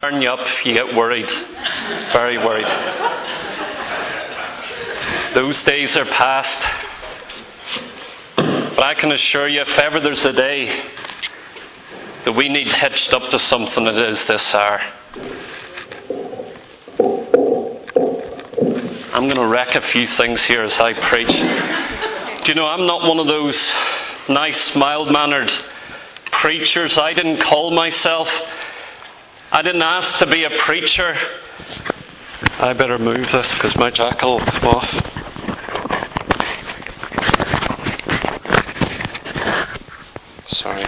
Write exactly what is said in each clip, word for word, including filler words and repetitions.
turn you up, you get worried. Very worried. Those days are past. But I can assure you, if ever there's a day that we need hitched up to something, it is this hour. I'm going to wreck a few things here as I preach. Do you know, I'm not one of those nice, mild-mannered preachers. I didn't call myself. I didn't ask to be a preacher. I better move this because my jacket will come off. Sorry.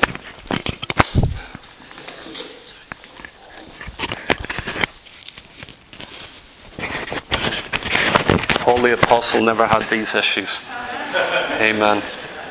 Paul the Apostle never had these issues. Amen.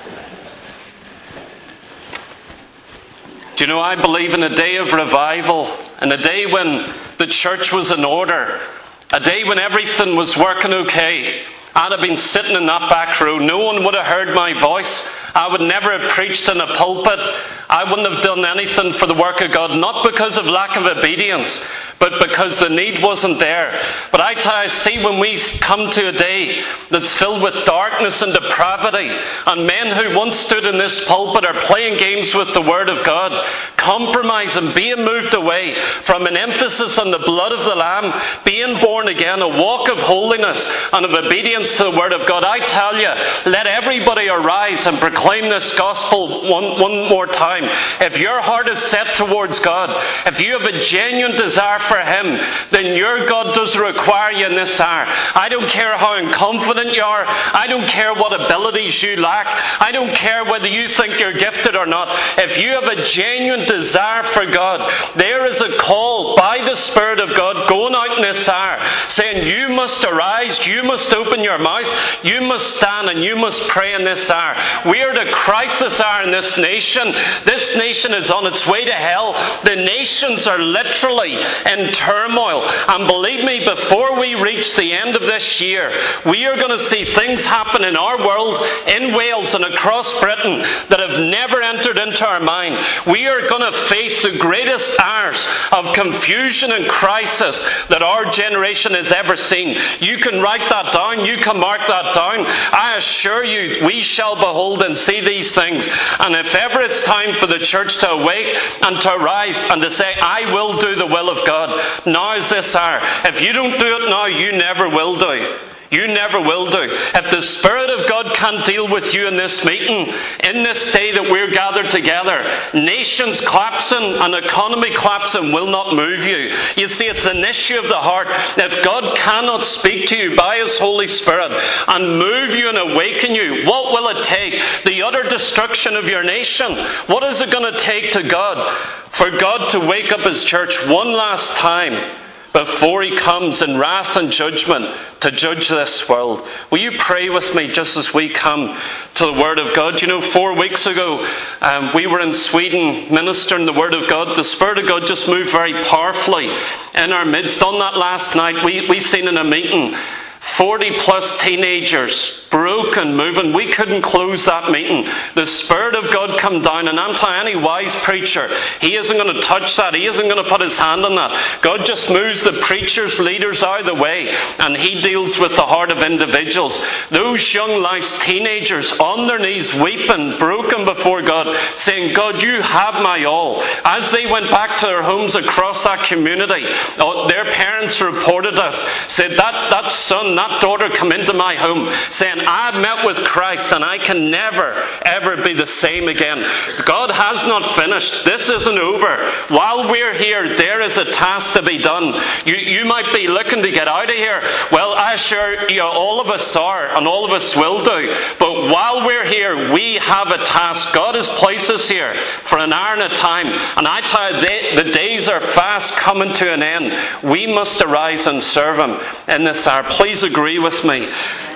Do you know, I believe in a day of revival, in a day when the church was in order, a day when everything was working okay. I'd have been sitting in that back row. No one would have heard my voice. I would never have preached in a pulpit. I wouldn't have done anything for the work of God, not because of lack of obedience, but because the need wasn't there. But I, t- I see when we come to a day that's filled with darkness and depravity, and men who once stood in this pulpit are playing games with the Word of God, compromising, being moved away from an emphasis on the blood of the Lamb, being born again, a walk of holiness and of obedience to the Word of God. I tell you, let everybody arise and proclaim this gospel one, one more time. If your heart is set towards God, if you have a genuine desire for Him, then your God does require you in this hour. I don't care how confident you are. I don't care what abilities you lack. I don't care whether you think you're gifted or not. If you have a genuine desire for God, there is a call by the Spirit of God going out in this hour, saying you must arise, you must open your mouth, you must stand and you must pray in this hour. We are at a crisis hour in this nation. This nation is on its way to hell. The nations are literally in turmoil. And believe me, before we reach the end of this year, we are going to see things happen in our world, in Wales and across Britain, that have never entered into our mind. We are going to face the greatest hours of confusion and crisis that our generation has ever seen. You can write that down. You can mark that down. I assure you, we shall behold and see these things. And if ever it's time for the church to awake and to arise and to say, I will do the will of God, now is this hour. If you don't do it now, you never will do. You never will do. If the Spirit of God can't deal with you in this meeting, in this day that we're gathered together, nations collapsing and economy collapsing will not move you. You see, it's an issue of the heart. If God cannot speak to you by His Holy Spirit and move you and awaken you, what will it take? The utter destruction of your nation. What is it going to take to God for God to wake up His church one last time before He comes in wrath and judgment to judge this world? Will you pray with me just as we come to the Word of God? You know, four weeks ago, um, we were in Sweden ministering the Word of God. The Spirit of God just moved very powerfully in our midst. On that last night, we, we seen in a meeting forty plus teenagers, broken, moving. We couldn't close that meeting. The Spirit of God come down, and I'm telling any wise preacher, he isn't going to touch that. He isn't going to put his hand on that. God just moves the preachers, leaders out of the way, and He deals with the heart of individuals. Those young lives, teenagers, on their knees, weeping, broken before God, saying, God, you have my all. As they went back to their homes across that community, their parents reported us, said, that, that son, that daughter come into my home saying, I've met with Christ and I can never, ever be the same again. God has not finished. This isn't over. While we're here, there is a task to be done. You, you might be looking to get out of here. Well, I assure you, all of us are, and all of us will do. But while we're here, we have a task. God has placed us here for an hour and a time. And I tell you, they, the days are fast coming to an end. We must arise and serve Him in this hour. Please agree with me.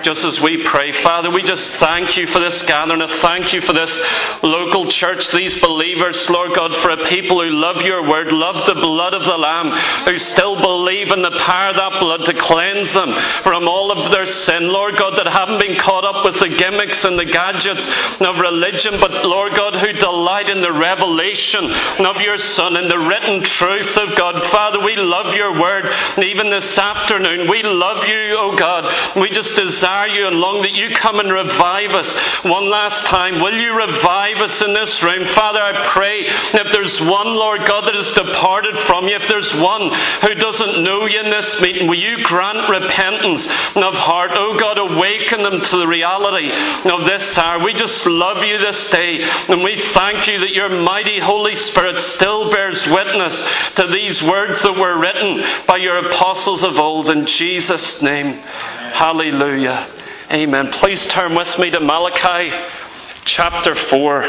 just as we pray. Father, we just thank you for this gathering. I thank you for this local church, these believers, Lord God, for a people who love your word, love the blood of the Lamb, who still believe in the power of that blood to cleanse them from all of their sin, Lord God, that haven't been caught up with the gimmicks and the gadgets of religion, but Lord God, who delight in the revelation of your Son and the written truth of God. Father, we love your word. And even this afternoon, we love you, oh God. We just desire you and long that you come and revive us one last time. Will you revive us in this room? Father, I pray if there's one, Lord God, that has departed from you, if there's one who doesn't know you in this meeting, will you grant repentance of heart? Oh God, awaken them to the reality of this hour. We just love you this day, and we thank you that your mighty Holy Spirit still bears witness to these words that were written by your apostles of old. In Jesus' name, amen. Hallelujah. Amen. Please turn with me to Malachi chapter four.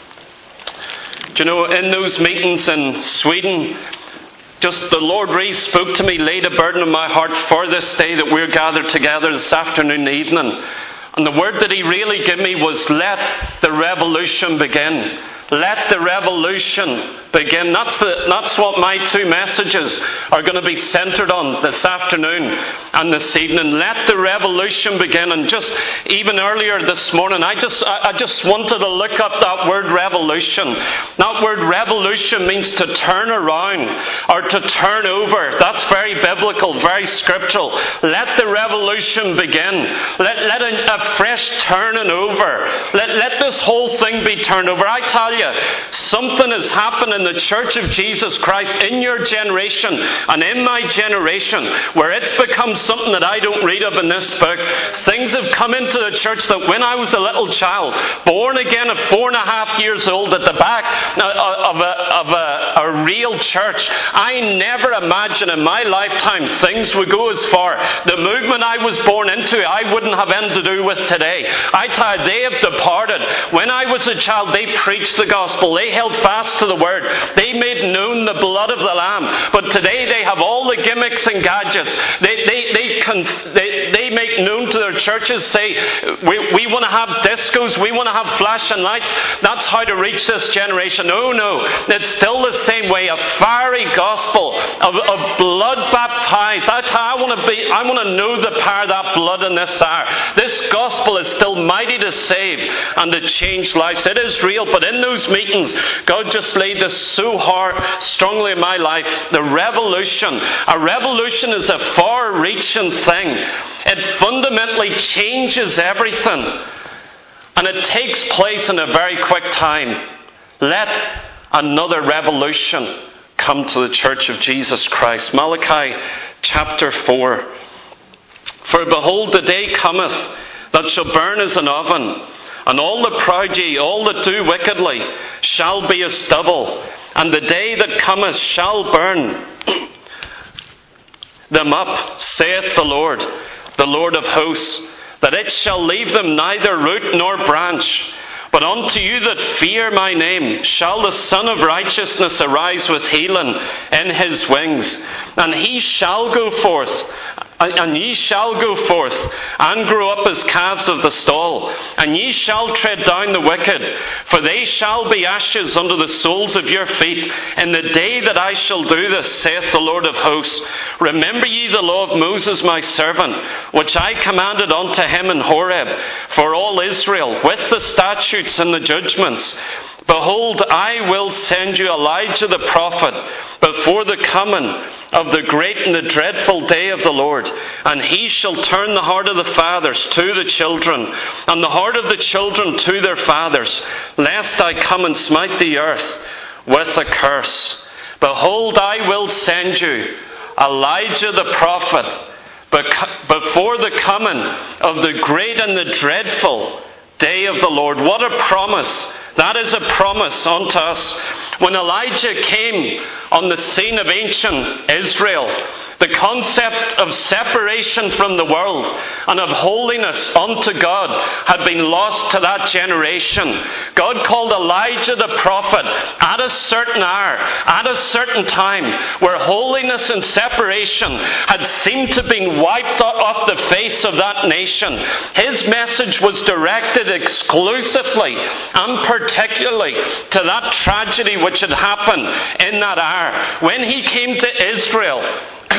Do you know, in those meetings in Sweden, just the Lord really spoke to me, laid a burden on my heart for this day that we're gathered together this afternoon evening. And the word that he really gave me was, let the revolution begin. Let the revolution begin. That's, the, that's what my two messages are going to be centered on this afternoon and this evening. Let the revolution begin. And just even earlier this morning, I just I just wanted to look up that word revolution. That word revolution means to turn around or to turn over. That's very biblical, very scriptural. Let the revolution begin. Let, let a, a fresh turning over. Let, let this whole thing be turned over. I tell you, something has happened in the Church of Jesus Christ in your generation and in my generation where it's become something that I don't read of in this book. Things have come into the church that when I was a little child, born again at four and a half years old, at the back of a, of a, a real church, I never imagined in my lifetime things would go as far. The movement I was born into, I wouldn't have anything to do with today. I tell you, they have departed. When I was a child, they preached the gospel. They held fast to the word. They made known the blood of the Lamb. But today they have all the gimmicks and gadgets. They they they conf- they, they make known to their churches, say, we, we want to have discos, we want to have flashing lights. That's how to reach this generation. Oh no, it's still the same way. A fiery gospel of, of blood baptized. That's how I want to be. I want to know the power of that blood in this hour. This gospel is still mighty to save and to change lives. It is real, but in those meetings, God just laid this so hard, strongly in my life. The revolution. A revolution is a far-reaching thing. It fundamentally changes everything. And it takes place in a very quick time. Let another revolution come to the Church of Jesus Christ. Malachi chapter four. For behold, the day cometh that shall burn as an oven, and all the proud ye, all that do wickedly, shall be as stubble. And the day that cometh shall burn them up, saith the Lord, the Lord of hosts, that it shall leave them neither root nor branch. But unto you that fear my name shall the Son of Righteousness arise with healing in his wings. And he shall go forth, and ye shall go forth, and grow up as calves of the stall. And ye shall tread down the wicked, for they shall be ashes under the soles of your feet. In the day that I shall do this, saith the Lord of hosts, remember ye the law of Moses my servant, which I commanded unto him in Horeb, for all Israel, with the statutes and the judgments. Behold, I will send you Elijah the prophet before the coming of the great and the dreadful day of the Lord. And he shall turn the heart of the fathers to the children, and the heart of the children to their fathers, lest I come and smite the earth with a curse. Behold, I will send you Elijah the prophet before the coming of the great and the dreadful day of the Lord. What a promise. That is a promise unto us. When Elijah came on the scene of ancient Israel, The concept of separation from the world and of holiness unto God had been lost to that generation. God called Elijah the prophet at a certain hour, at a certain time, where holiness and separation had seemed to be wiped off the face of that nation. His message was directed exclusively and particularly to that tragedy which had happened in that hour. When he came to Israel,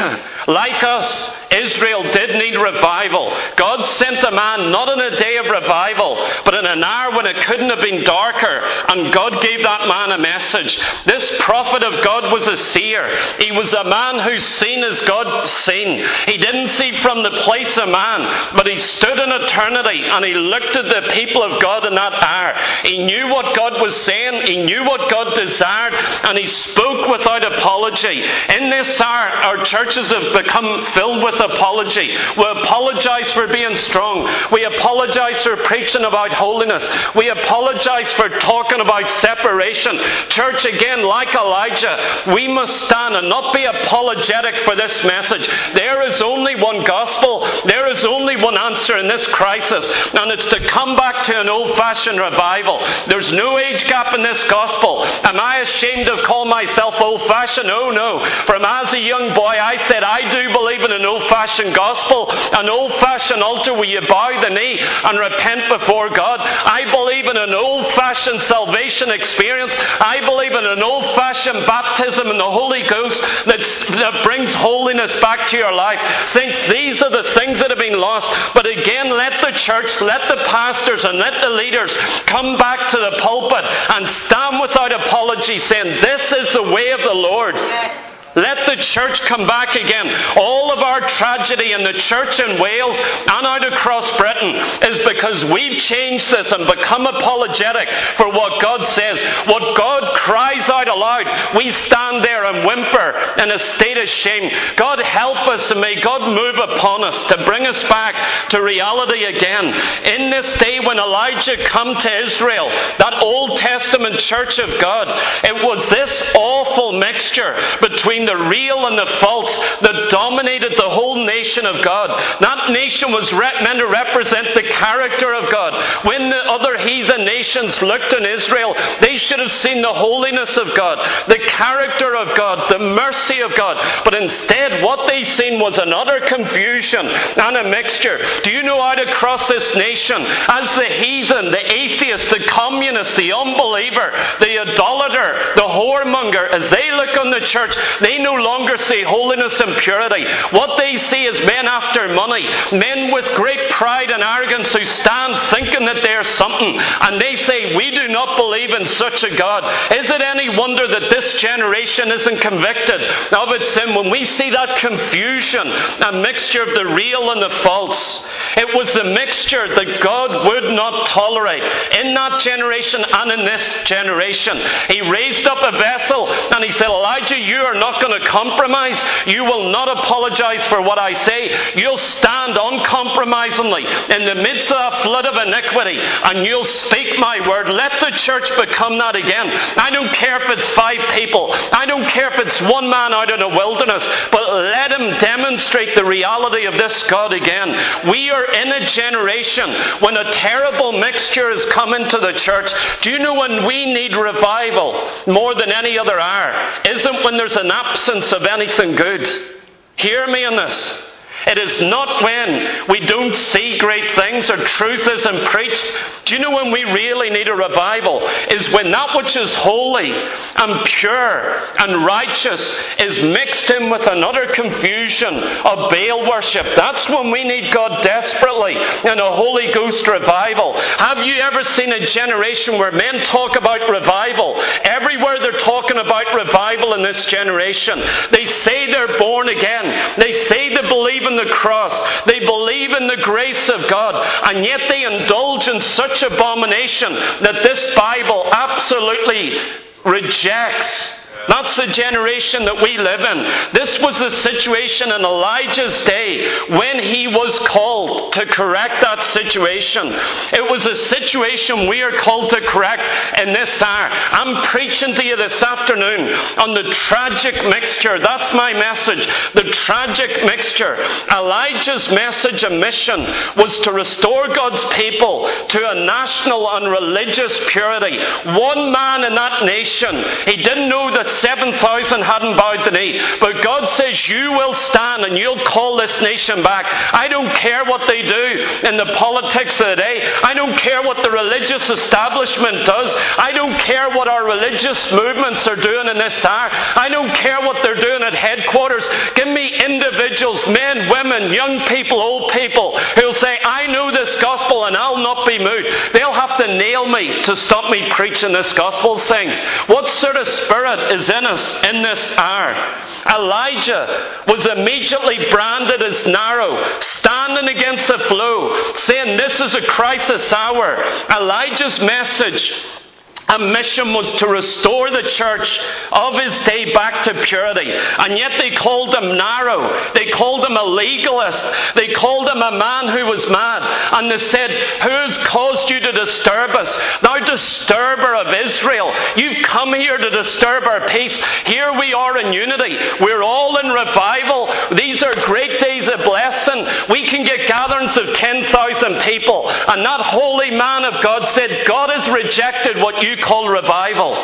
like us, Israel did need revival. God sent a man not in a day of revival, but in an hour when it couldn't have been darker, and God gave that man a message. This prophet of God was a seer. He was a man who's seen as God seen. He didn't see from the place of man, but he stood in eternity and he looked at the people of God in that hour. He knew what God was saying, he knew what God desired, and he spoke without apology. In this hour, our churches have become filled with apology. We apologize for being strong. We apologize for preaching about holiness. We apologize for talking about separation. Church, again, like Elijah, we must stand and not be apologetic for this message. There is only one gospel. There is only one answer in this crisis, and it's to come back to an old-fashioned revival. There's no age gap in this gospel. Am I ashamed of calling myself old-fashioned? Oh no. From as a young boy, I said, I do believe in an old-fashioned gospel, an old-fashioned altar where you bow the knee and repent before God. I believe in an old-fashioned salvation experience. I believe in an old-fashioned baptism in the Holy Ghost that, that brings holiness back to your life. Saints, these are the things that have been lost. But again, let the church, let the pastors and let the leaders come back to the pulpit and stand without apology saying, this is the way of the Lord. Let the church come back again. All of our tragedy in the church in Wales and out across Britain is because we've changed this and become apologetic for what God says. What God cries out aloud, we stand there and whimper in a state of shame. God help us, and may God move upon us to bring us back to reality again. In this day when Elijah come to Israel, that Old Testament church of God, it was this awful mixture between the real and the false that dominated the whole nation of God. That nation was re- meant to represent the character of God. When the other heathen nations looked in Israel, they should have seen the holiness of God, the character of God, the mercy of God. But instead, what they seen was an utter confusion and a mixture. Do you know out across this nation, as the heathen, the atheist, the communist, the unbeliever, the idolater, the whoremonger, as they look on the church, they no longer see holiness and purity. What they see is men after money, men with great pride and arrogance who stand thinking that they're something, and they say, we do not believe in such a God. Is it any wonder that this generation isn't convicted of its sin when we see that confusion, a mixture of the real and the false? It was the mixture that God would not tolerate in that generation and in this generation. He raised up a vessel and he said, Elijah, you are not going to compromise. You will not apologize for what I say. You'll stand uncompromisingly in the midst of that flood of iniquity, and you'll speak my word. Let the church become that again. I don't care if it's five people. I don't care if it's one man out in a wilderness, but let him demonstrate the reality of this God again. We are in a generation when a terrible mixture has come into the church. Do you know when we need revival more than any other hour? Isn't when there's an absence of anything good. Hear me in this. It is not when we don't see great things or truth isn't preached. Do you know when we really need a revival? Is when that which is holy and pure and righteous is mixed in with an utter confusion of Baal worship. That's when we need God desperately in a Holy Ghost revival. Have you ever seen a generation where men talk about revival? Everywhere they're talking about revival in this generation. They say they're born again. They say they believe in the cross. They believe in the grace of God, and yet they indulge in such abomination that this Bible absolutely rejects. That's the generation that we live in. This was the situation in Elijah's day when he was called to correct that situation. It was a situation we are called to correct in this hour. I'm preaching to you this afternoon on the tragic mixture. That's my message. The tragic mixture. Elijah's message and mission was to restore God's people to a national and religious purity. One man in that nation, he didn't know that seven thousand hadn't bowed the knee. But God says, you will stand and you'll call this nation back. I don't care what they do in the politics of the day. I don't care what the religious establishment does. I don't care what our religious movements are doing in this hour. I don't care what they're doing at headquarters. Give me individuals, men, women, young people, old people, who'll say, I know this gospel and I'll not be moved. They'll have to nail me to stop me preaching this gospel, things. What sort of spirit is in us in this hour? Elijah was immediately branded as narrow, standing against the flow, saying this is a crisis hour. Elijah's message and mission was to restore the church of his day back to purity. And yet they called him narrow. They called him a legalist. They called him a man who was mad. And they said, who has caused you to disturb us? Thou disturber of Israel. You've come here to disturb our peace. Here we are in unity. We're all in revival. These are great days of blessing. We can get gatherings of ten thousand people. And that holy man of God said, God has rejected what you call revival.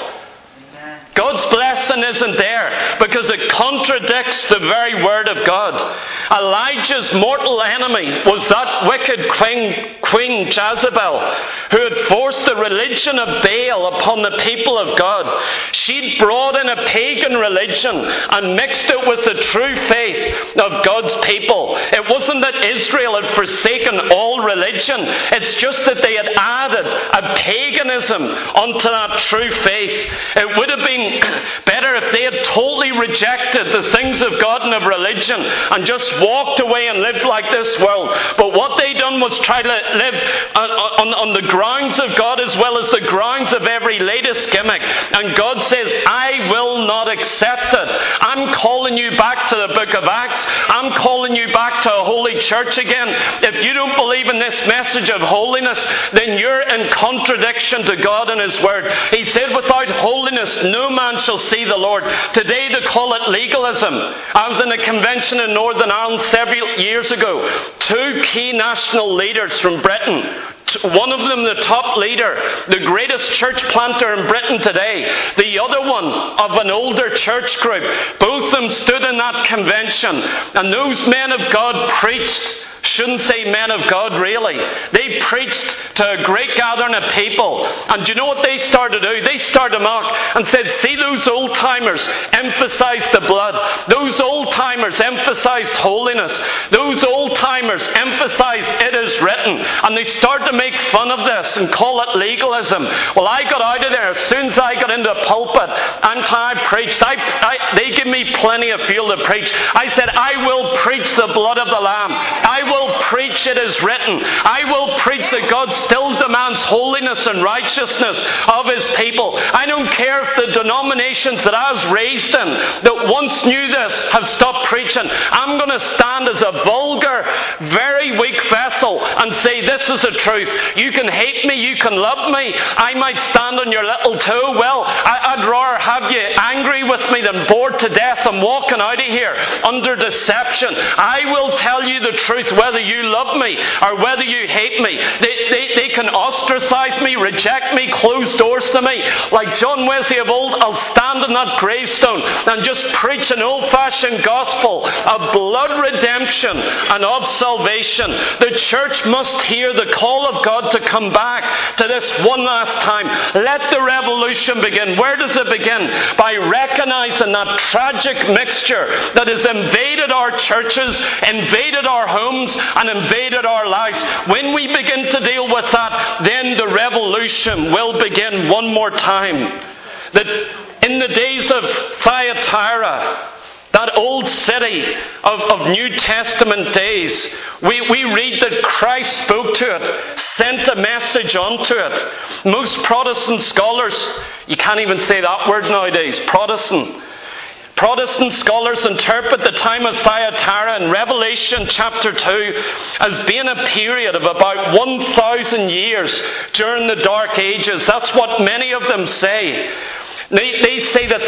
God's blessing isn't there because it contradicts the very word of God. Elijah's mortal enemy was that wicked queen, Queen Jezebel, who had forced the religion of Baal upon the people of God. She'd brought in a pagan religion and mixed it with the true faith of God's people. It wasn't that Israel had forsaken all religion. It's just that they had added a paganism onto that true faith. It would have been better if they had totally rejected the things of God and of religion and just walked away and lived like this world. But what they done was try to live on, on, on the grounds of God as well as the grounds of every latest gimmick. And God says, I will not accept it. I'm calling you back to the book of Acts. I'm calling you back to a holy church again. If you don't believe in this message of holiness, then you're in contradiction to God and His Word. He said, without holiness, no man shall see the Lord. Today they call it legalism. I was in a convention in Northern Ireland several years ago. Two key national leaders from Britain. One of them the top leader, the greatest church planter in Britain today. The other one of an older church group. Both of them stood in that convention. And those men of God preached. Shouldn't say men of God really. They preached to a great gathering of people. And do you know what they started to do? They started to mock and said, see, those old timers emphasized the blood. Those old timers emphasized holiness. Those old timers emphasized it is written. And they started to make fun of this and call it legalism. Well, I got out of there. As soon as I got into a pulpit and I preached, I, I, they give me plenty of fuel to preach. I said, I will preach the blood of the Lamb. I will preach it is written. I will preach that God still demands holiness and righteousness of His people. I don't care if the denominations that I was raised in that once knew this have stopped preaching. I'm going to stand as a vulgar, very weak vessel and say this is the truth. You can hate me, you can love me. I might stand on your little toe. Well, I, I'd rather have you angry with me than bored to death and walking out of here under deception. I will tell you the truth whether you love me or whether you hate me. They, they, they can ostracize me, reject me, close doors to me. Like John Wesley of old, I'll stand on that gravestone and just preach an old-fashioned gospel of blood redemption and of salvation. The church must hear the call of God to come back to this one last time. Let the revolution begin. Where does it begin? By recognizing that tragic mixture that has invaded our churches, invaded our homes, and invaded our lives. When we begin to deal with that, then the revolution will begin one more time. That in the days of Thyatira, that old city of, of New Testament days, we, we read that Christ spoke to it, sent a message onto it. Most Protestant scholars, you can't even say that word nowadays, Protestant. Protestant scholars interpret the time of Thyatira in Revelation chapter two as being a period of about one thousand years during the Dark Ages. That's what many of them say. They, they say that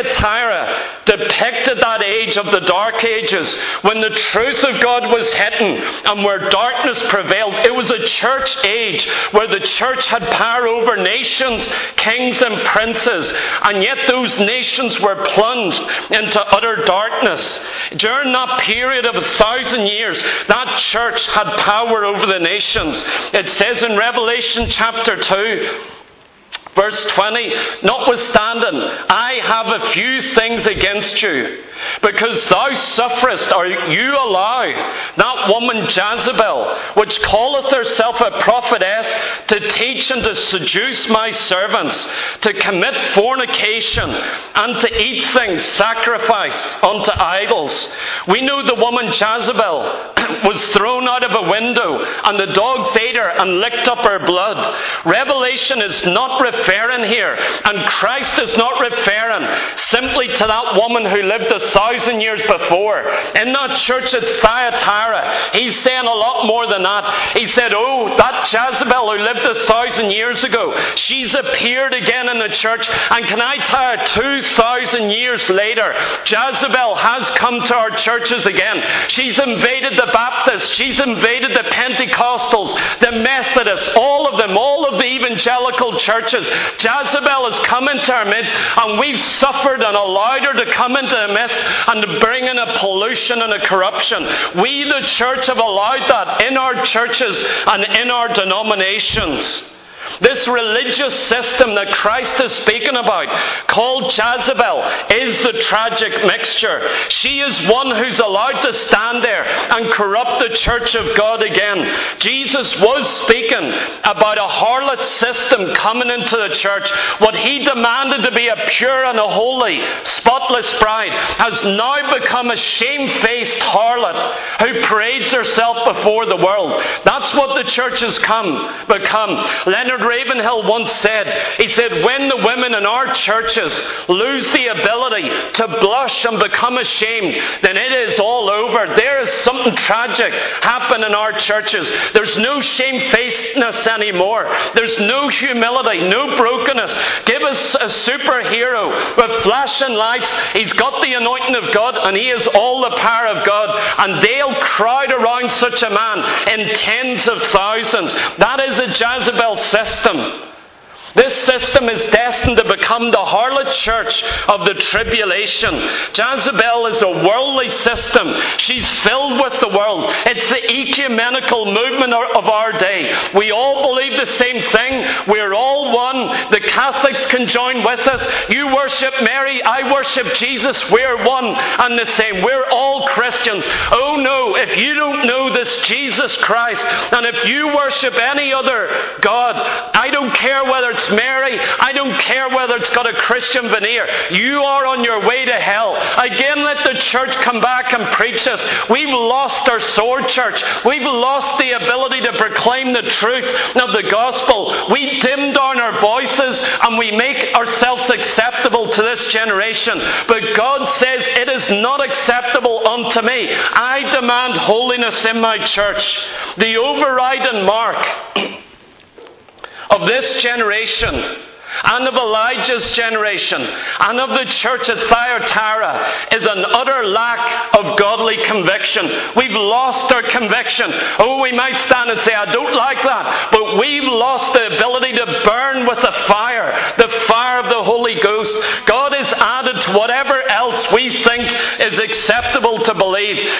Thyatira depicted that age of the Dark Ages when the truth of God was hidden and where darkness prevailed. It was a church age where the church had power over nations, kings and princes, and yet those nations were plunged into utter darkness. During that period of a thousand years, that church had power over the nations. It says in Revelation chapter two, verse twenty, notwithstanding, I have a few things against you, because thou sufferest, or you allow, that woman Jezebel, which calleth herself a prophetess, to teach and to seduce my servants, to commit fornication, and to eat things sacrificed unto idols. We know the woman Jezebel was thrown out of a window, and the dogs ate her and licked up her blood. Revelation is not referring here, and Christ is not referring simply to that woman who lived a thousand years before. In that church at Thyatira, he's saying a lot more than that. He said, oh, that Jezebel who lived a thousand years ago, she's appeared again in the church, and can I tell you, two thousand years later, Jezebel has come to our churches again. She's invaded the Baptists, she's invaded the Pentecostals, the Methodists, all of them, all of the evangelical churches. Jezebel has come into our midst, and we've suffered and allowed her to come into the midst and to bring in a pollution and a corruption. We, the church, have allowed that in our churches and in our denominations. This religious system that Christ is speaking about, called Jezebel, is the tragic mixture. She is one who's allowed to stand there and corrupt the church of God again. Jesus was speaking about a harlot system coming into the church. What he demanded to be a pure and a holy, spotless bride has now become a shamefaced harlot who parades herself before the world. That's what the church has come become. Leonard Ravenhill once said, he said, when the women in our churches lose the ability to blush and become ashamed, then it is all over. There is something tragic happen in our churches. There's no shamefacedness anymore. There's no humility, no brokenness. Give us a superhero with flashing lights. He's got the anointing of God, and he has all the power of God, and they'll crowd around such a man in tens of thousands. That is a Jezebel system. This system is destined to become the harlot church of the tribulation. Jezebel is a worldly system. She's filled with the world. It's the ecumenical movement of our day. We all believe the same thing. We're all one. The Catholics can join with us. You worship Mary, I worship Jesus. We're one and the same. We're all Christians. Oh no, if you don't know this Jesus Christ, and if you worship any other God, I don't care whether it's Mary, I don't care whether it's got a Christian veneer, you are on your way to hell. Again, let the church come back and preach this. We've lost our sword, church. We've lost the ability to proclaim the truth of the gospel. We dim down our voices and we make ourselves acceptable to this generation. But God says, it is not acceptable unto me. I demand holiness in my church. The overriding mark of this generation and of Elijah's generation and of the church at Thyatira is an utter lack of godly conviction. We've lost our conviction. Oh, we might stand and say, I don't like that, but we've lost the ability to burn with the fire, the fire of the Holy Ghost. God is added to whatever else we think is acceptable to believe. This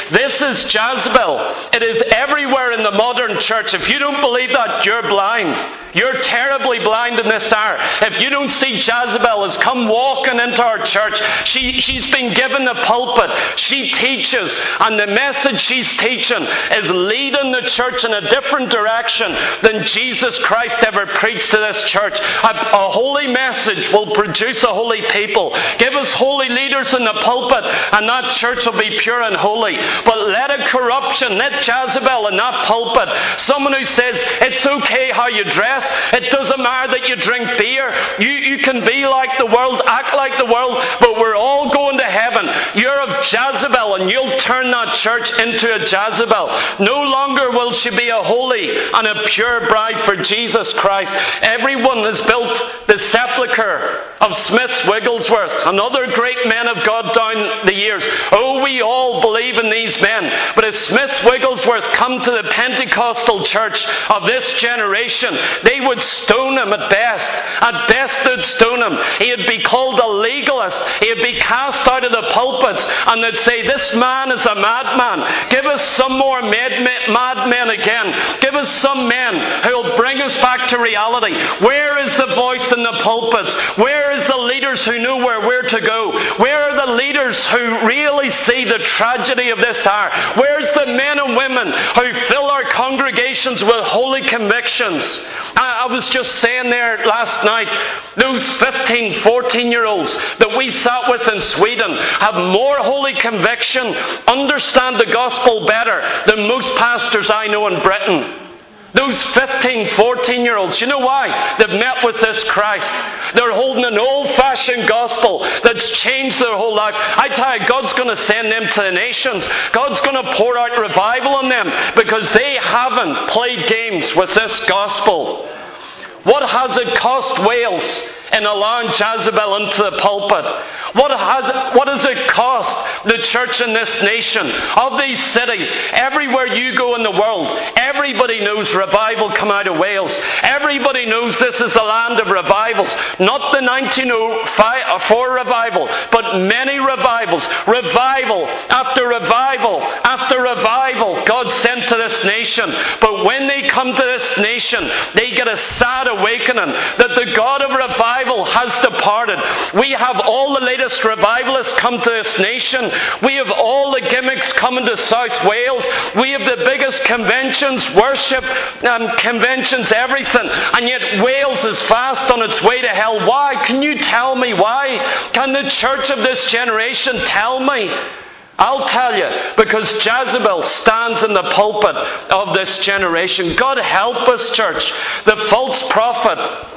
is Jezebel. It is everywhere in the modern church. If you don't believe that, you're blind. You're terribly blind in this hour. If you don't see Jezebel has come walking into our church, she, she's been given the pulpit. She teaches, and the message she's teaching is leading the church in a different direction than Jesus Christ ever preached to this church. A, a holy message will produce a holy people. Give us holy leaders in the pulpit, and that church will be pure and holy. But let a corruption, let Jezebel in that pulpit, someone who says it's okay how you dress, it doesn't matter that you drink beer, you, you can be like the world, act like the world, but we're all going to heaven. You're of Jezebel, and you'll turn that church into a Jezebel. No longer will she be a holy and a pure bride for Jesus Christ. Everyone has built the sepulchre of Smith Wigglesworth and other great men of God down the years. Oh, we all believe in these men. But if Smith Wigglesworth come to the Pentecostal church of this generation, they would stone him at best. At best they'd stone him. He'd be called a legalist. He'd be cast out of the pulpits, and they'd say, this man is a madman. Give us some more madmen mad men again. Give us some men who will bring us back to reality. Where is the voice in the pulpits? Where is the leaders who know where we're to go? Where are the leaders who really see the tragedy of this hour? Where's the men and women who fill our congregations with holy convictions? I, I was just saying there last night, those fifteen, fourteen-year-olds that we sat with in Sweden have more holy conviction, understand the gospel better than most pastors I know in Britain. Those fifteen, fourteen-year-olds, you know why? They've met with this Christ. They're holding an old-fashioned gospel that's changed their whole life. I tell you, God's going to send them to the nations. God's going to pour out revival on them because they haven't played games with this gospel. What has it cost Wales in allowing Jezebel into the pulpit? What has, what does it cost the church in this nation, of these cities? Everywhere you go in the world, everybody knows revival come out of Wales. Everybody knows this is the land of revivals. Not the nineteen oh four revival, but many revivals. Revival after revival after revival God sent to this nation. But when they come to this nation, they get a sad awakening that the God of revival has departed. We have all the latest revivalists come to this nation. We have all the gimmicks coming to South Wales. We have the biggest conventions, worship um, conventions, everything. And yet Wales is fast on its way to hell. Why? Can you tell me why? Can the church of this generation tell me? I'll tell you, because Jezebel stands in the pulpit of this generation. God help us, church. The false prophet,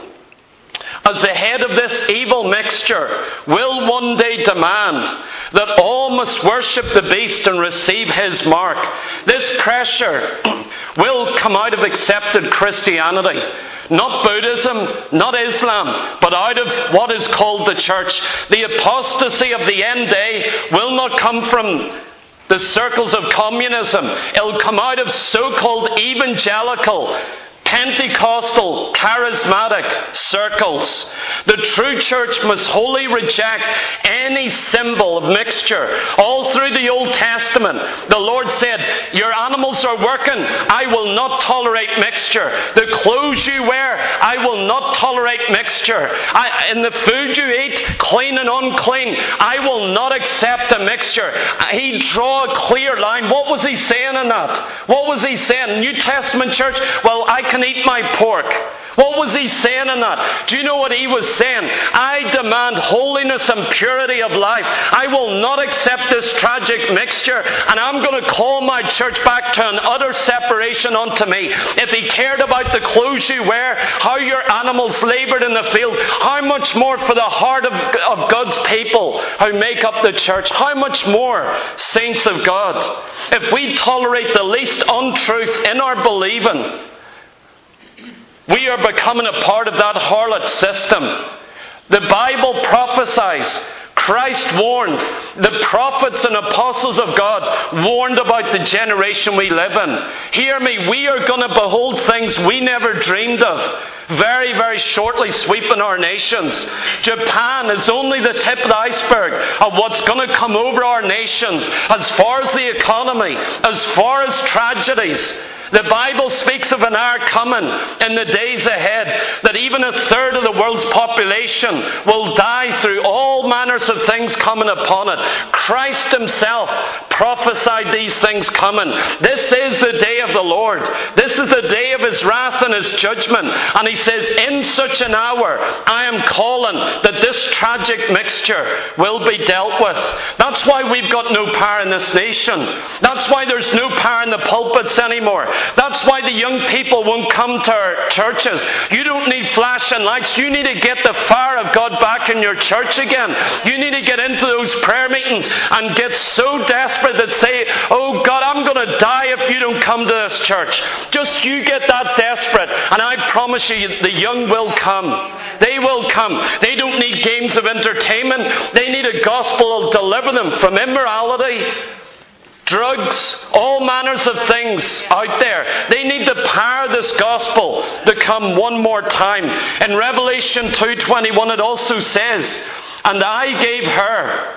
as the head of this evil mixture, will one day demand that all must worship the beast and receive his mark. This pressure will come out of accepted Christianity. Not Buddhism, not Islam, but out of what is called the church. The apostasy of the end day will not come from the circles of communism. It'll come out of so-called evangelical, Pentecostal, charismatic circles. The true church must wholly reject any symbol of mixture. All through the Old Testament, the Lord said, your animals are working, I will not tolerate mixture. The clothes you wear, I will not tolerate mixture. I, in the food you eat, clean and unclean, I will not accept a mixture. He drew a clear line. What was he saying in that? What was he saying? New Testament church, well, I can eat my pork. What was he saying in that? Do you know what he was saying? I demand holiness and purity of life. I will not accept this tragic mixture, and I'm going to call my church back to an utter separation unto me. If he cared about the clothes you wear, how your animals laboured in the field, how much more for the heart of, of God's people who make up the church? How much more, saints of God? If we tolerate the least untruth in our believing, we are becoming a part of that harlot system. The Bible prophesies Christ warned. The prophets and apostles of God warned about the generation we live in. Hear me, we are going to behold things we never dreamed of. Very, very shortly sweeping our nations. Japan is only the tip of the iceberg of what's going to come over our nations as far as the economy, as far as tragedies. The Bible speaks of an hour coming in the days ahead that even a third of the world's population will die through all manners of things coming upon it. Christ himself prophesied these things coming. This is the day of the Lord. This is the day of his wrath and his judgment. And he says, in such an hour, I am calling that this tragic mixture will be dealt with. That's why we've got no power in this nation. That's why there's no power in the pulpits anymore. That's why the young people won't come to our churches. You don't need flashing lights. You need to get the fire of God back in your church again. You need to get into those prayer meetings and get so desperate that say, oh God, I'm going to die if you don't come to this church. Just you get that desperate, and I promise you, the young will come. They will come. They don't need games of entertainment. They need a gospel that will deliver them from immorality, drugs, all manners of things out there. They need the power of this gospel to come one more time. In Revelation two twenty-one it also says, and I gave her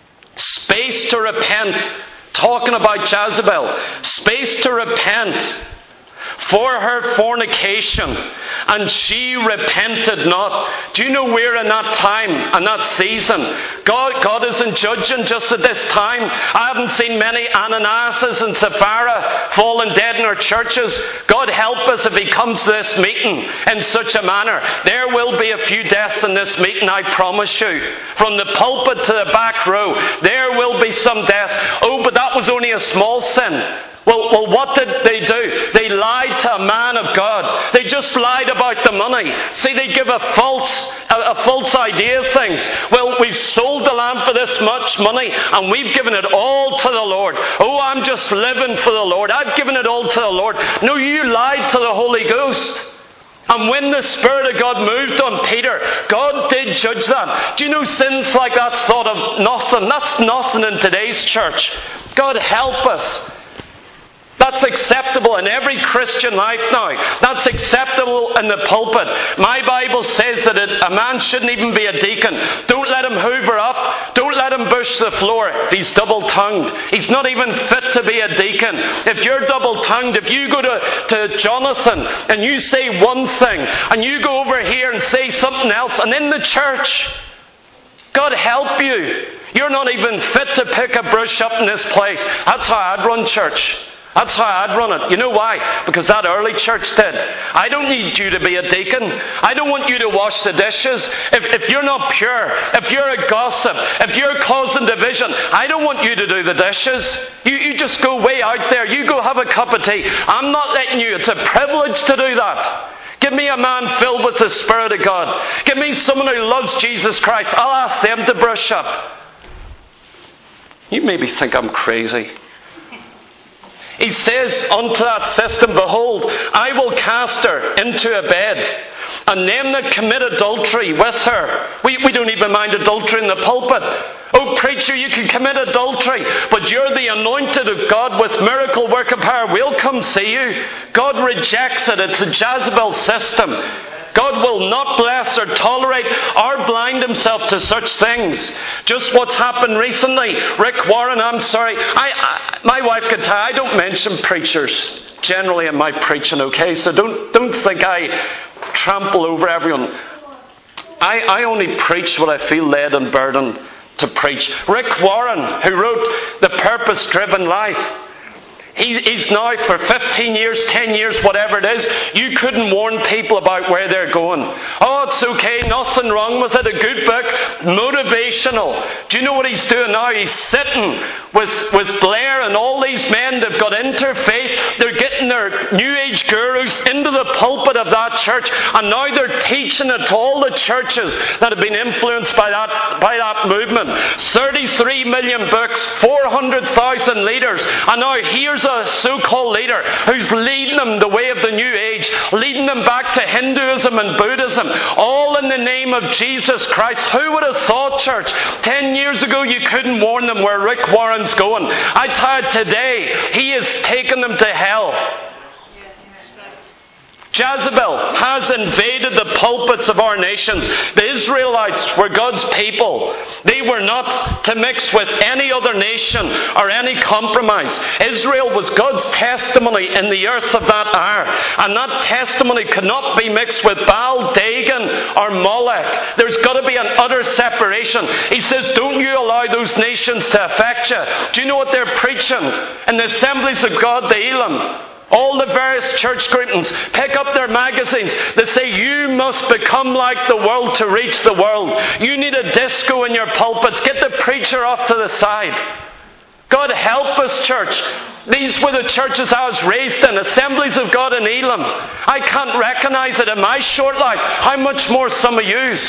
space to repent, talking about Jezebel, space to repent for her fornication, and she repented not. Do you know we're in that time and that season? God, God isn't judging just at this time. I haven't seen many Ananias and Sapphira falling dead in our churches. God help us if he comes to this meeting in such a manner. There will be a few deaths in this meeting, I promise you. From the pulpit to the back row, there will be some deaths. Oh, but that was only a small sin. Well, well, what did they do? They lied to a man of God. They just lied about the money. See, they give a false, a, a false idea of things. Well, we've sold the land for this much money, and we've given it all to the Lord. Oh, I'm just living for the Lord. I've given it all to the Lord. No, you lied to the Holy Ghost. And when the Spirit of God moved on Peter, God did judge that. Do you know sins like that's thought of nothing? That's nothing in today's church. God help us. That's acceptable in every Christian life now. That's acceptable in the pulpit. My Bible says that a man shouldn't even be a deacon. Don't let him hoover up. Don't let him bush the floor if he's double-tongued. He's not even fit to be a deacon. If you're double-tongued, if you go to, to Jonathan and you say one thing, and you go over here and say something else, and in the church, God help you. You're not even fit to pick a brush up in this place. That's how I'd run church. That's how I'd run it. You know why? Because that early church did. I don't need you to be a deacon. I don't want you to wash the dishes. If, if you're not pure, if you're a gossip, if you're causing division, I don't want you to do the dishes. You, you just go way out there. You go have a cup of tea. I'm not letting you. It's a privilege to do that. Give me a man filled with the Spirit of God. Give me someone who loves Jesus Christ. I'll ask them to brush up. You maybe think I'm crazy. He says unto that system, behold, I will cast her into a bed, and them that commit adultery with her. We, we don't even mind adultery in the pulpit. Oh, preacher, you can commit adultery, but you're the anointed of God with miracle working power. We'll come see you. God rejects it. It's a Jezebel system. God will not bless or tolerate or blind himself to such things. Just what's happened recently. Rick Warren, I'm sorry. I, I, my wife could tell, I don't mention preachers generally in my preaching, okay? So don't, don't think I trample over everyone. I, I only preach what I feel led and burdened to preach. Rick Warren, who wrote The Purpose-Driven Life, he's now for fifteen years, ten years, whatever it is, you couldn't warn people about where they're going. Oh, it's okay, nothing wrong with it, a good book, motivational. Do you know what he's doing now? He's sitting with, with Blair and all these men that have got interfaith. They're getting their New Age gurus into the pulpit of that church, and now they're teaching it to all the churches that have been influenced by that, by that movement. thirty-three million books, four hundred thousand leaders, and now here's a a so-called leader who's leading them the way of the New Age, leading them back to Hinduism and Buddhism, all in the name of Jesus Christ. Who would have thought, church, ten years ago you couldn't warn them where Rick Warren's going? I tell you today, he is taking them to hell. Jezebel has invaded the pulpits of our nations. The Israelites were God's people. They were not to mix with any other nation or any compromise. Israel was God's testimony in the earth of that hour. And that testimony could not be mixed with Baal, Dagon or Molech. There's got to be an utter separation. He says, don't you allow those nations to affect you. Do you know what they're preaching? In the assemblies of God, the Elam, all the various church groupings pick up their magazines that say you must become like the world to reach the world. You need a disco in your pulpits. Get the preacher off to the side. God help us, church. These were the churches I was raised in, Assemblies of God in Elam. I can't recognize it in my short life. How much more some of yous?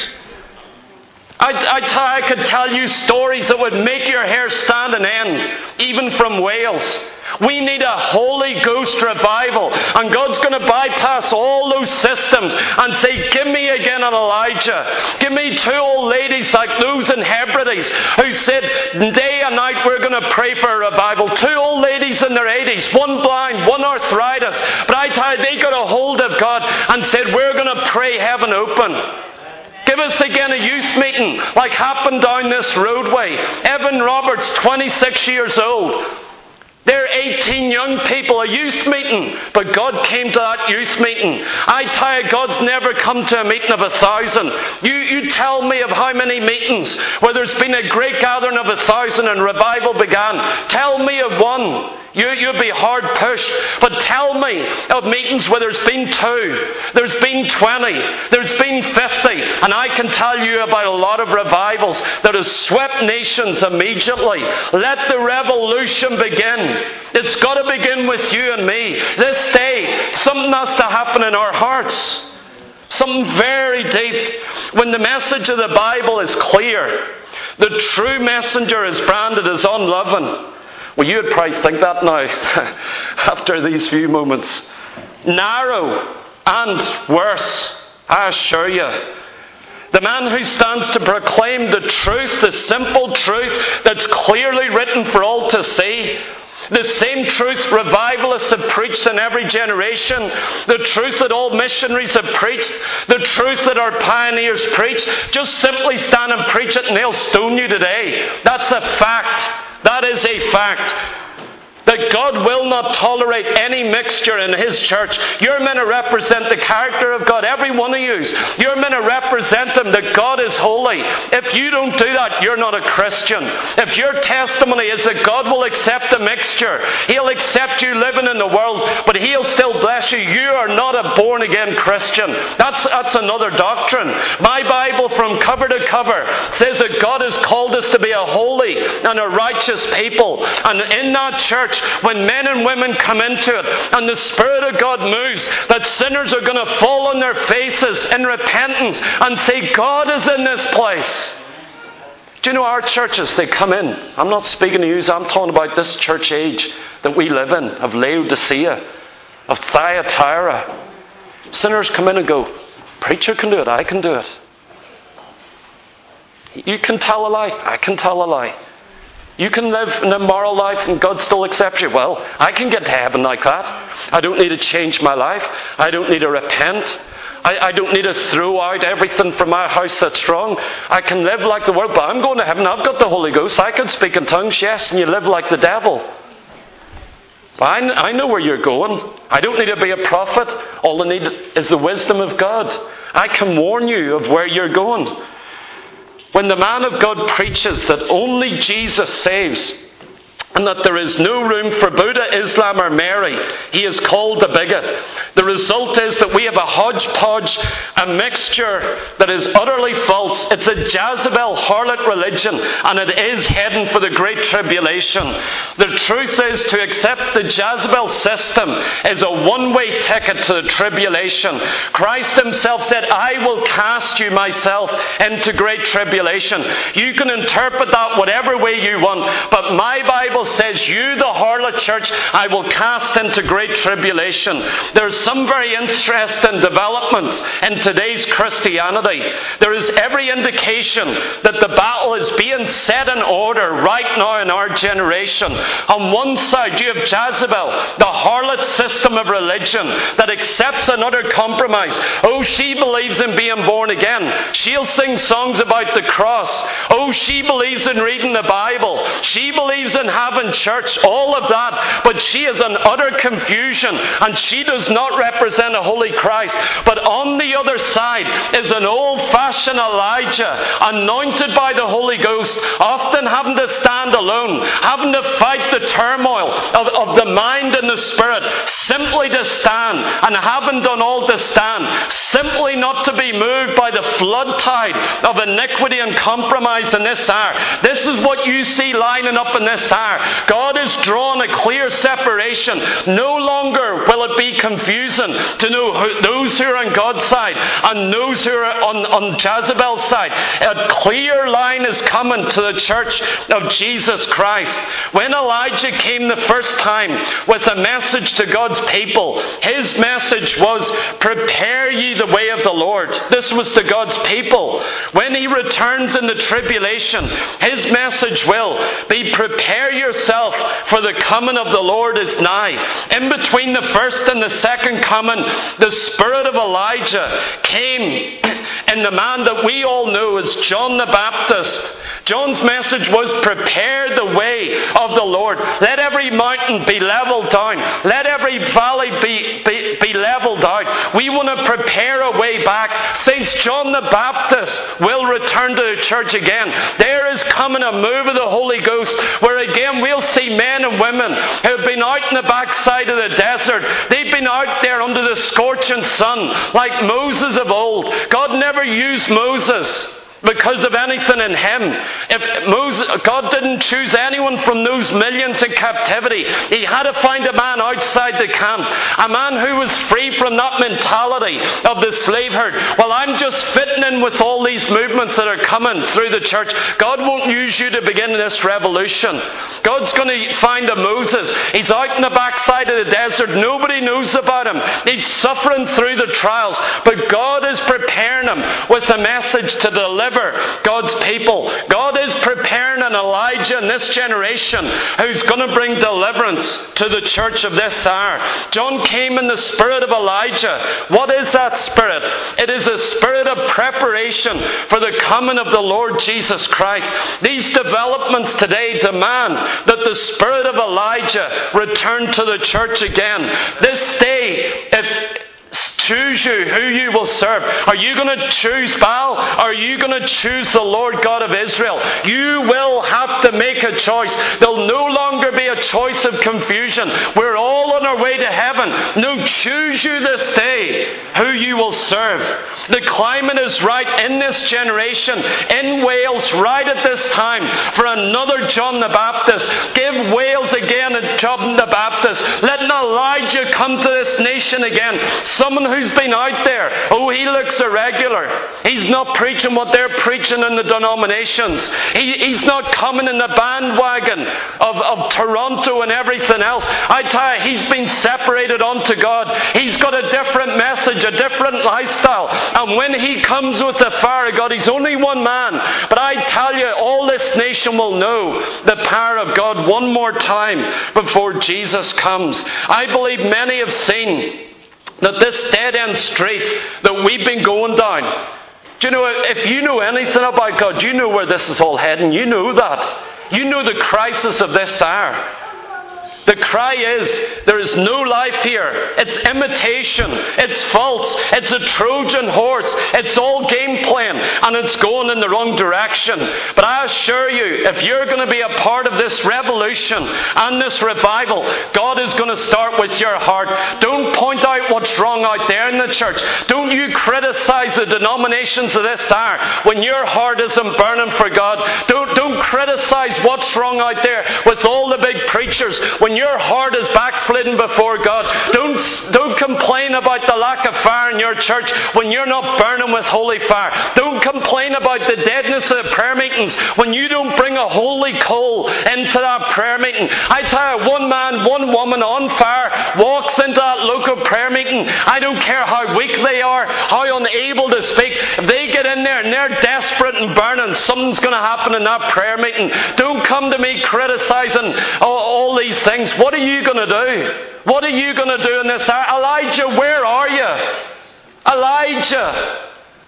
I, I, t- I could tell you stories that would make your hair stand on end, even from Wales. We need a Holy Ghost revival. And God's going to bypass all those systems and say, give me again an Elijah. Give me two old ladies like those in Hebrides who said, day and night we're going to pray for a revival. Two old ladies in their eighties, one blind, one arthritis. But I tell you, they got a hold of God and said, we're going to pray heaven open. Give us again a youth meeting like happened down this roadway. Evan Roberts, twenty-six years old. They're eighteen young people, a youth meeting. But God came to that youth meeting. I tell you, God's never come to a meeting of a thousand. You, you tell me of how many meetings where there's been a great gathering of a thousand and revival began. Tell me of one. You, you'll be hard pushed. But tell me of meetings where there's been two, there's been twenty, there's been fifty. And I can tell you about a lot of revivals that have swept nations immediately. Let the revolution begin. It's got to begin with you and me. This day, something has to happen in our hearts. Something very deep. When the message of the Bible is clear, the true messenger is branded as unloving. Well, you would probably think that now, after these few moments. Narrow and worse, I assure you. The man who stands to proclaim the truth, the simple truth that's clearly written for all to see. The same truth revivalists have preached in every generation. The truth that all missionaries have preached. The truth that our pioneers preached. Just simply stand and preach it and they'll stone you today. That's a fact. That is a fact. That God will not tolerate any mixture in His church. You're meant to represent the character of God, every one of you. You're meant to represent Him, that God is holy. If you don't do that, you're not a Christian. If your testimony is that God will accept a mixture, He'll accept you living in the world, but He'll still bless you, you are not a born-again Christian. That's, that's another doctrine. My Bible, from cover to cover, says that God has called us to be a holy and a righteous people. And in that church, when men and women come into it and the Spirit of God moves, that sinners are going to fall on their faces in repentance and say, God is in this place. Do you know our churches, they come in. I'm not speaking to you, I'm talking about this church age that we live in, of Laodicea, of Thyatira. Sinners come in and go, preacher can do it, I can do it. You can tell a lie, I can tell a lie. You can live an immoral life and God still accepts you. Well, I can get to heaven like that. I don't need to change my life. I don't need to repent. I, I don't need to throw out everything from my house that's wrong. I can live like the world, but I'm going to heaven. I've got the Holy Ghost. I can speak in tongues, yes, and you live like the devil. But I, I know where you're going. I don't need to be a prophet. All I need is the wisdom of God. I can warn you of where you're going. When the man of God preaches that only Jesus saves and that there is no room for Buddha, Islam or Mary, he is called a bigot. The result is that we have a hodgepodge, a mixture that is utterly false. It's a Jezebel harlot religion, and it is heading for the Great Tribulation. The truth is, to accept the Jezebel system is a one-way ticket to the tribulation. Christ Himself said, I will cast you myself into great tribulation. You can interpret that whatever way you want, but my Bible Bible says, you, the harlot church, I will cast into great tribulation. There's some very interesting developments in today's Christianity. There is every indication that the battle is being set in order right now in our generation. On one side, you have Jezebel, the harlot system of religion that accepts an utter compromise. Oh, she believes in being born again. She'll sing songs about the cross. Oh, she believes in reading the Bible. She believes in having church, all of that. But she is in utter confusion, and she does not represent a holy Christ. But on the other side is an old-fashioned Elijah, anointed by the Holy Ghost, often having to stand alone, having to fight the turmoil of, of the mind and the spirit, simply to stand, and having done all to stand, simply not to be moved by the flood tide of iniquity and compromise in this hour. This is what you see lining up in this hour. God has drawn a clear separation. No longer will it be confusing to know who, those who are on God's side and those who are on, on Jezebel's side. A clear line is coming to the church of Jesus Christ. When Elijah came the first time with a message to God's people, his message was, prepare ye the way of the Lord. This was to God's people. When he returns in the tribulation, his message will be, prepare yourself, for the coming of the Lord is nigh. In between the first and the second coming, the spirit of Elijah came in the man that we all know as John the Baptist. John's message was, prepare the way of the Lord. Let every mountain be leveled down. Let every valley be, be, be leveled out. We want to prepare a way back. Saints, John the Baptist will return to the church again. There is coming a move of the Holy Ghost where again we'll see men and women who have been out in the backside of the desert. They've been out there under the scorching sun like Moses of old. God never used Moses because of anything in him. If Moses, God didn't choose anyone from those millions in captivity. He had to find a man outside the camp, a man who was free from that mentality of the slave herd. Well, I'm just fitting in with all these movements that are coming through the church. God won't use you to begin this revolution. God's going to find a Moses. He's out in the backside of the desert. Nobody knows about him. He's suffering through the trials. But God is preparing him with a message to deliver God's people. God is preparing an Elijah in this generation who's going to bring deliverance to the church of this hour. John came in the spirit of Elijah. What is that spirit? It is a spirit of preparation for the coming of the Lord Jesus Christ. These developments today demand that the spirit of Elijah return to the church again. This day, if choose you who you will serve. Are you going to choose Baal? Are you going to choose the Lord God of Israel? You will have to make a choice. There'll no longer be a choice of confusion. We're all on our way to heaven. No, choose you this day who you will serve. The climate is right in this generation, in Wales, right at this time, for another John the Baptist. Give Wales again a John the Baptist. Let an Elijah come to this nation again. Someone who's been out there. Oh, he looks irregular. He's not preaching what they're preaching in the denominations. He, he's not coming in the bandwagon of, of Toronto and everything else. I tell you, he's been separated unto God. He's got a different message, a different lifestyle. And when he comes with the fire of God, he's only one man. But I tell you, all this nation will know the power of God one more time before Jesus comes. I believe many have seen that this dead-end street that we've been going down, do you know, if you know anything about God, you know where this is all heading. You know that. You know the crisis of this hour. The cry is, there is no life here. It's imitation. It's false. It's a Trojan horse. It's all game playing, and it's going in the wrong direction. But I assure you, if you're going to be a part of this revolution and this revival, God is going to start with your heart. Don't point out what's wrong out there in the church. Don't you criticize the denominations of this hour when your heart isn't burning for God. Don't, don't criticize what's wrong out there with all the big preachers when when your heart is backslidden before God, don't, don't complain about the lack of fire in your church when you're not burning with holy fire. Don't complain about the deadness of the prayer meetings when you don't bring a holy coal into that prayer meeting. I tell you, one man, one woman on fire walks into that local prayer meeting. I don't care how weak they are, how unable to speak. If they get in there and they're desperate and burning, something's going to happen in that prayer meeting. Don't come to me criticizing all, all these things. What are you going to do? What are you going to do in this hour? Elijah, where are you? Elijah.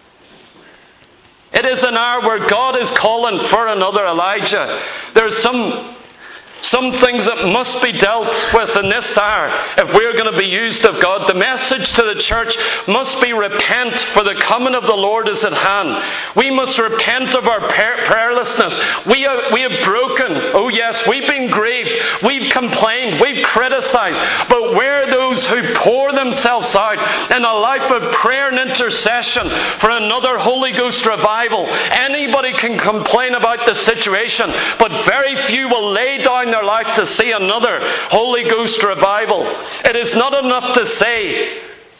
It is an hour where God is calling for another Elijah. There's some Some things that must be dealt with in this hour if we're going to be used of God. The message to the church must be repent, for the coming of the Lord is at hand. We must repent of our prayerlessness. We have, we have broken. Oh yes, we've been grieved. We've complained. We've criticized. But we're those who pour themselves out in a life of prayer and intercession for another Holy Ghost revival. Anybody can complain about the situation, but very few will lay down their life to see another Holy Ghost revival. It is not enough to say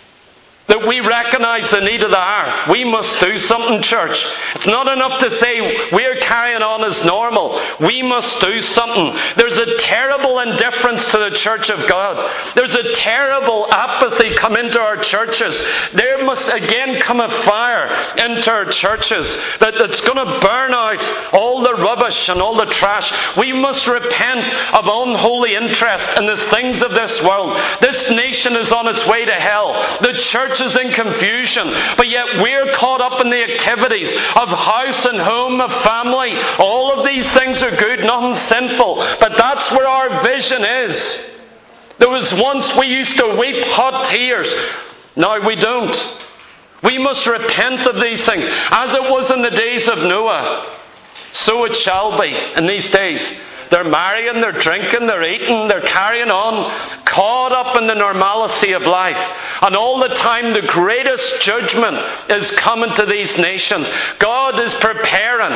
that we recognize the need of the hour. We must do something, church. It's not enough to say we're carrying on as normal. We must do something. There's a terrible indifference to the church of God. There's a terrible apathy come into our churches. There must again come a fire into our churches that, that's going to burn out all the rubbish and all the trash. We must repent of unholy interest in the things of this world. This nation is on its way to hell. The church is in confusion, but yet we're caught up in the activities of house and home, of family. All of these things are good, nothing sinful, but that's where our vision is. There was once we used to weep hot tears. Now we don't. We must repent of these things. As it was in the days of Noah, so it shall be in these days. They're marrying, they're drinking, they're eating, they're carrying on, caught up in the normalcy of life. And all the time the greatest judgment is coming to these nations. God is preparing.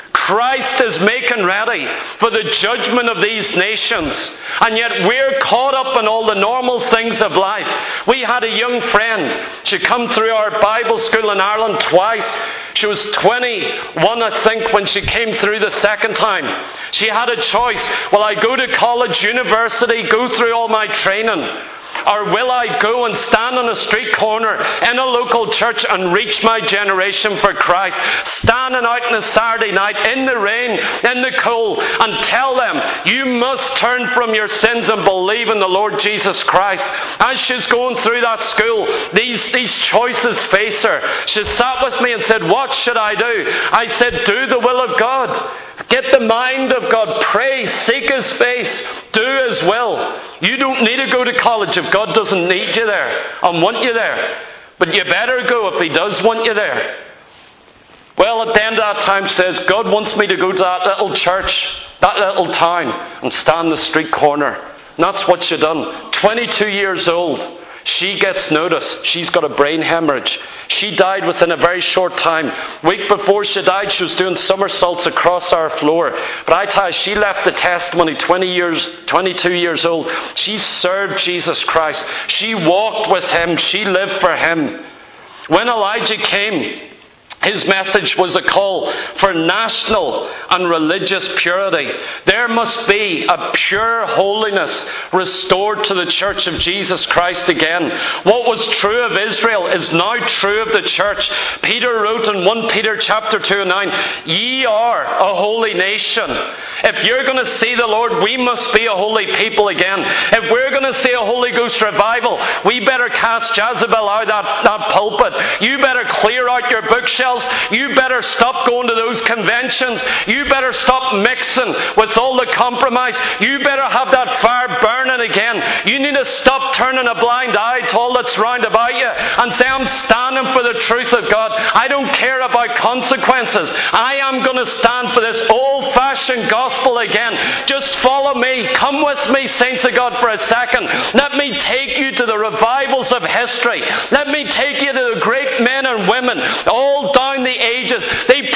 Christ is making ready for the judgment of these nations. And yet we're caught up in all the normal things of life. We had a young friend. She come through our Bible school in Ireland twice. She was twenty-one, I think, when she came through the second time. She had a choice. Will I go to college, university, go through all my training? Or will I go and stand on a street corner in a local church and reach my generation for Christ? Standing out on a Saturday night in the rain, in the cold, and tell them, you must turn from your sins and believe in the Lord Jesus Christ. As she's going through that school, these, these choices face her. She sat with me and said, what should I do? I said, do the will of God. Get the mind of God. Pray. Seek His face. Do His will. You don't need to go to college if God doesn't need you there and want you there. But you better go if He does want you there. Well, at the end of that time says, God wants me to go to that little church, that little town, and stand the street corner. And that's what she done. twenty-two years old. She gets notice. She's got a brain hemorrhage. She died within a very short time. Week before she died, she was doing somersaults across our floor. But I tell you, she left the testimony twenty years, twenty-two years old. She served Jesus Christ. She walked with Him. She lived for Him. When Elijah came, his message was a call for national and religious purity. There must be a pure holiness restored to the church of Jesus Christ again. What was true of Israel is now true of the church. Peter wrote in First Peter chapter two and nine, ye are a holy nation. If you're going to see the Lord, we must be a holy people again. If we're going to see a Holy Ghost revival, we better cast Jezebel out of that, that pulpit. You better clear out your bookshelf. You better stop going to those conventions. You better stop mixing with all the compromise. You better have that fire burning again. You need to stop turning a blind eye to all that's round about you and say, I'm standing for the truth of God. I don't care about consequences. I am going to stand for this old-fashioned gospel again. Just follow me. Come with me, saints of God, for a second. Let me take you to the revivals of history. Let me take you to the great men and women all down the ages. They preached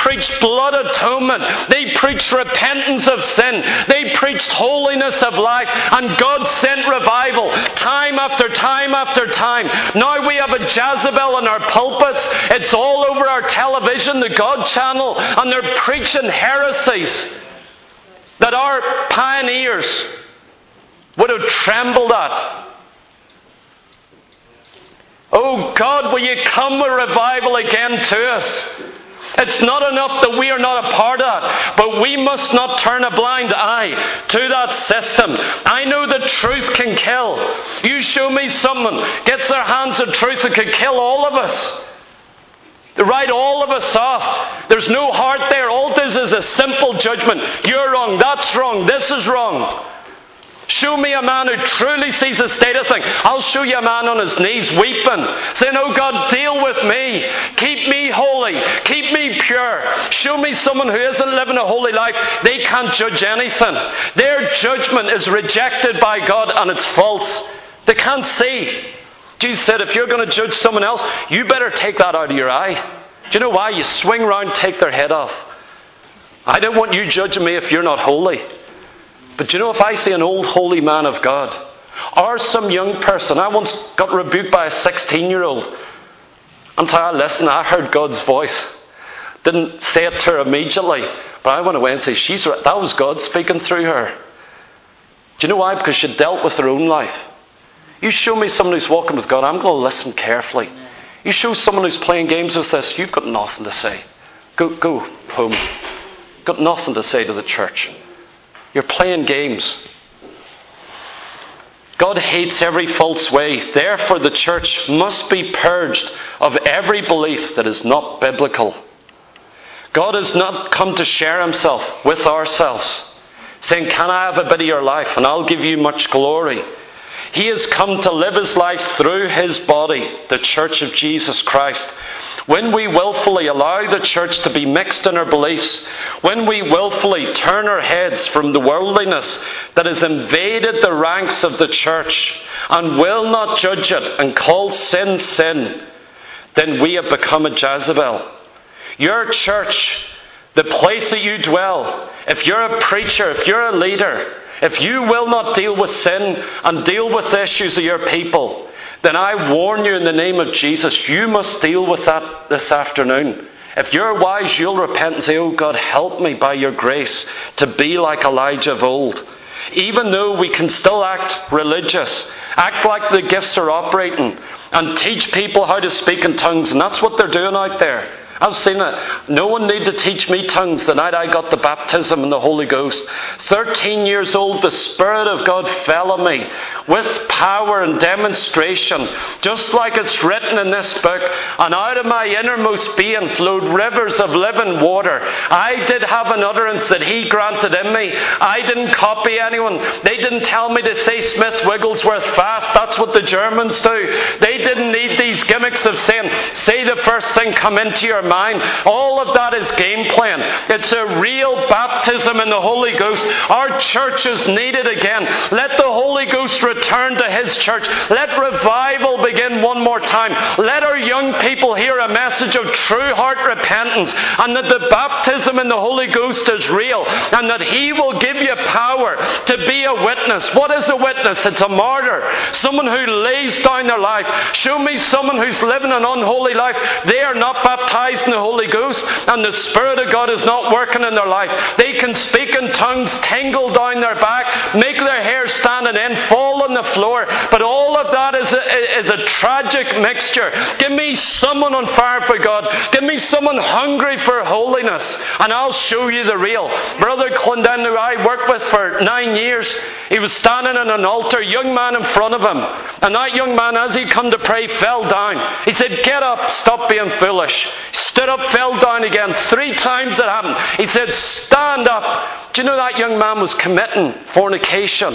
blood atonement. They preached repentance of sin. They preached holiness of life. And God sent revival time after time after time. Now we have a Jezebel in our pulpits. It's all over our television, the God channel, and they're preaching heresies that our pioneers would have trembled at. Oh God, will you come with revival again to us? It's not enough that we are not a part of it, but we must not turn a blind eye to that system. I know that truth can kill. You show me someone gets their hands on truth that could kill all of us. To write all of us off. There's no heart there. All this is a simple judgment. You're wrong, that's wrong, this is wrong. Show me a man who truly sees the state of things. I'll show you a man on his knees weeping, saying, oh God, deal with me. Keep me holy. Keep me pure. Show me someone who isn't living a holy life. They can't judge anything. Their judgment is rejected by God and it's false. They can't see. Jesus said, if you're going to judge someone else, you better take that out of your eye. Do you know why? You swing round, take their head off. I don't want you judging me if you're not holy. But you know, if I see an old holy man of God, or some young person, I once got rebuked by a sixteen-year-old until I listened, I heard God's voice. Didn't say it to her immediately, but I went away and said, she's right. That was God speaking through her. Do you know why? Because she dealt with her own life. You show me someone who's walking with God, I'm going to listen carefully. You show someone who's playing games with this, you've got nothing to say. Go, go home. Got nothing to say to the church. You're playing games. God hates every false way. Therefore, the church must be purged of every belief that is not biblical. God has not come to share himself with ourselves, saying, can I have a bit of your life and I'll give you much glory. He has come to live his life through his body, the church of Jesus Christ. When we willfully allow the church to be mixed in our beliefs, when we willfully turn our heads from the worldliness that has invaded the ranks of the church and will not judge it and call sin sin, then we have become a Jezebel. Your church, the place that you dwell, if you're a preacher, if you're a leader, if you will not deal with sin and deal with the issues of your people, then I warn you in the name of Jesus, you must deal with that this afternoon. If you're wise, you'll repent and say, oh God, help me by your grace to be like Elijah of old. Even though we can still act religious, act like the gifts are operating, and teach people how to speak in tongues, and that's what they're doing out there. I've seen it. No one needed to teach me tongues the night I got the baptism in the Holy Ghost. Thirteen years old, the Spirit of God fell on me with power and demonstration, just like it's written in this book. And out of my innermost being flowed rivers of living water. I did have an utterance that he granted in me. I didn't copy anyone. They didn't tell me to say Smith Wigglesworth fast. That's what the Germans do. They didn't need these gimmicks of saying, say the first thing come into your mind. All of that is game plan. It's a real baptism in the Holy Ghost. Our church is needed again. Let the Holy Ghost return to his church. Let revival begin one more time. Let our young people hear a message of true heart repentance, and that the baptism in the Holy Ghost is real, and that he will give you power to be a witness. What is a witness? It's a martyr. Someone who lays down their life. Show me someone who's living an unholy life. They are not baptized in the Holy Ghost, and the Spirit of God is not working in their life. They can speak in tongues, tingle down their back, make their hair stand on end, fall on the floor, but all of that is a, is a tragic mixture. Give me someone on fire for God. Give me someone hungry for holiness, and I'll show you the real. Brother Clendon, who I worked with for nine years, he was standing in an altar, a young man in front of him, and that young man, as he come to pray, fell down. He said, get up, stop being foolish. Stood up, fell down again. Three times it happened. He said, stand up. Do you know that young man was committing fornication?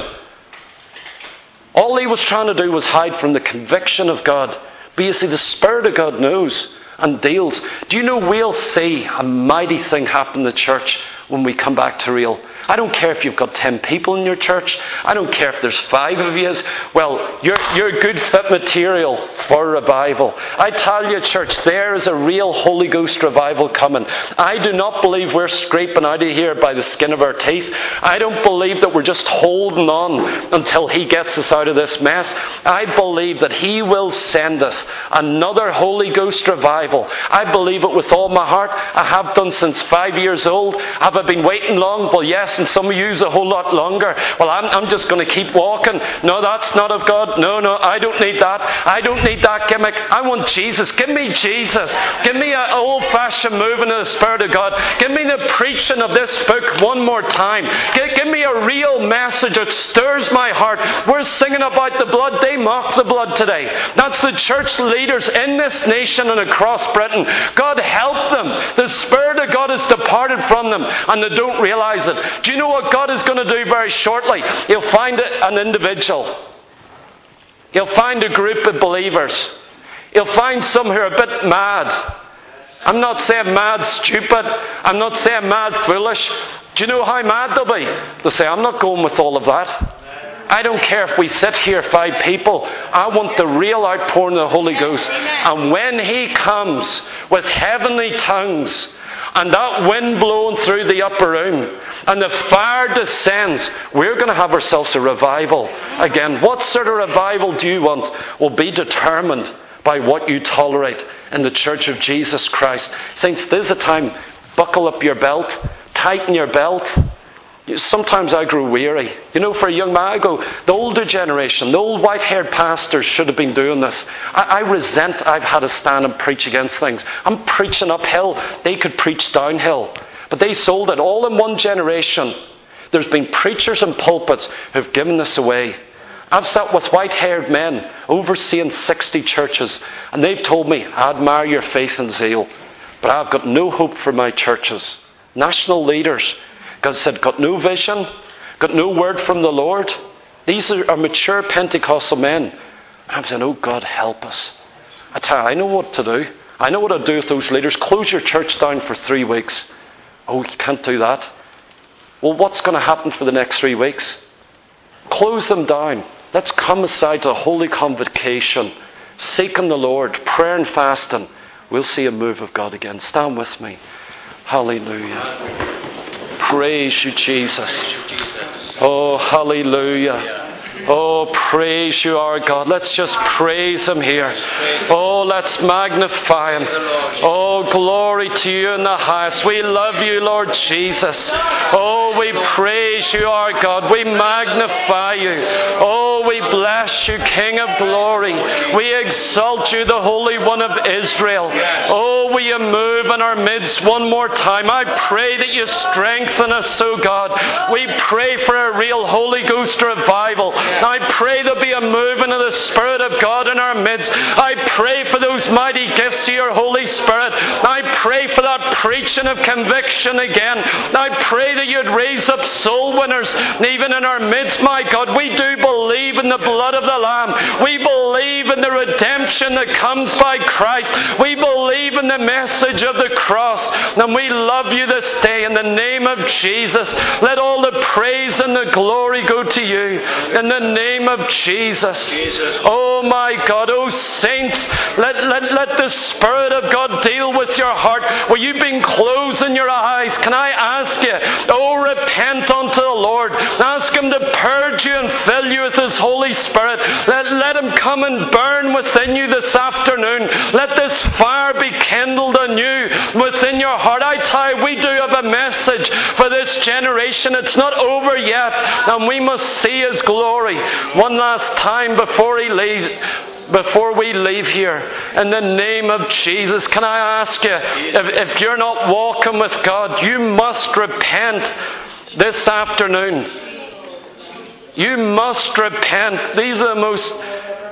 All he was trying to do was hide from the conviction of God. But you see, the Spirit of God knows and deals. Do you know we'll see a mighty thing happen in the church when we come back to real. I don't care if you've got ten people in your church. I don't care if there's five of you. Well, you're, you're good fit material for revival. I tell you, church, there is a real Holy Ghost revival coming. I do not believe we're scraping out of here by the skin of our teeth. I don't believe that we're just holding on until He gets us out of this mess. I believe that He will send us another Holy Ghost revival. I believe it with all my heart. I have done since five years old. Have I been waiting long? Well, yes, and some of you a whole lot longer. Well, I'm, I'm just going to keep walking. No, that's not of God. No, no, I don't need that. I don't need that gimmick. I want Jesus. Give me Jesus. Give me an old-fashioned moving of the Spirit of God. Give me the preaching of this book one more time. Give, give me a real message that stirs my heart. We're singing about the blood. They mock the blood today. That's the church leaders in this nation and across Britain. God help them. The Spirit of God has departed from them and they don't realize it. Do you know what God is going to do very shortly? He'll find an individual. He'll find a group of believers. He'll find some who are a bit mad. I'm not saying mad stupid. I'm not saying mad foolish. Do you know how mad they'll be? They'll say, I'm not going with all of that. I don't care if we sit here five people. I want the real outpouring of the Holy Ghost. And when He comes with heavenly tongues, and that wind blowing through the upper room, and the fire descends, we're going to have ourselves a revival again. What sort of revival do you want will be determined by what you tolerate in the Church of Jesus Christ. Saints, this is a time, buckle up your belt, tighten your belt. Sometimes I grow weary. You know, for a young man, I go, the older generation, the old white-haired pastors should have been doing this. I, I resent I've had to stand and preach against things. I'm preaching uphill. They could preach downhill. But they sold it all in one generation. There's been preachers and pulpits who've given this away. I've sat with white-haired men overseeing sixty churches, and they've told me, I admire your faith and zeal, but I've got no hope for my churches. National leaders God said, got no vision, got no word from the Lord. These are, are mature Pentecostal men. And I'm saying, oh God, help us. I tell you, I know what to do. I know what to do with those leaders. Close your church down for three weeks. Oh, you can't do that. Well, what's going to happen for the next three weeks? Close them down. Let's come aside to a holy convocation, seeking the Lord, prayer and fasting. We'll see a move of God again. Stand with me. Hallelujah. Praise you, Jesus. Oh, hallelujah. Oh, praise you, our God. Let's just praise Him here. Oh, let's magnify Him. Oh, glory to you in the highest. We love you, Lord Jesus. Oh, we praise you, our God. We magnify you. Oh, we bless you, King of glory. We exalt you, the Holy One of Israel. Oh, will you move in our midst one more time? I pray that you strengthen us, oh God. We pray for a real Holy Ghost revival. I pray there'll be a movement of the Spirit of God in our midst. I pray for those mighty gifts of your Holy Spirit. I pray for that preaching of conviction again. I pray that you'd raise up soul winners even in our midst, my God. We do believe in the blood of the Lamb. We believe in the redemption that comes by Christ. We believe in the message of the cross. And we love you this day in the name of Jesus. Let all the praise and the glory go to you. In the name of Jesus. Jesus. Oh my God, oh saints, let, let, let the Spirit of God deal with your heart. Where you've been closing your eyes, can I ask you, oh repent unto the Lord. Ask Him to purge you and fill you with His Holy Spirit. Let, let Him come and burn within you this afternoon. Let this fire be kindled anew within your heart. I tell you, we do have a message for this generation. It's not over yet, and we must see His glory one last time before He leaves. Before we leave here, in the name of Jesus, can I ask you, if, if you're not walking with God, you must repent this afternoon. You must repent. These are the most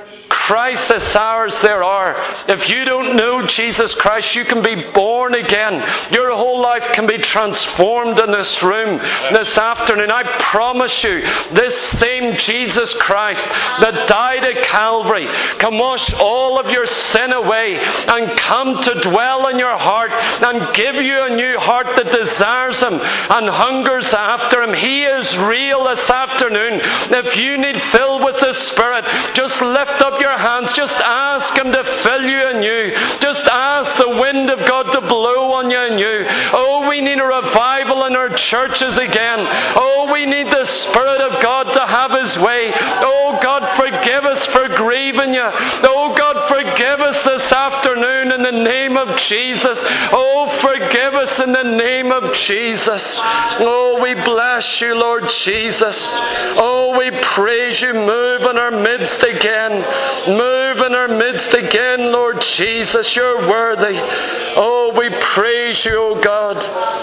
crisis hours there are. If you don't know Jesus Christ, you can be born again. Your whole life can be transformed in this room this afternoon. I promise you, this same Jesus Christ that died at Calvary can wash all of your sin away and come to dwell in your heart and give you a new heart that desires Him and hungers after Him. He is real this afternoon. If you need filled with the Spirit, just lift up your hands. Just ask Him to fill you anew. Just ask the wind of God to blow on you anew. Oh, we need a revival in our churches again. Oh, we need the Spirit of God to have His way. Oh, God, forgive us for grieving you. Oh, God, forgive us this afternoon in the name of Jesus. Oh, forgive us in the name of Jesus. Oh, we bless you, Lord Jesus. Oh, we praise you. Move in our midst again. Move in our midst again, Lord Jesus. You're worthy. Oh, we praise you, oh God.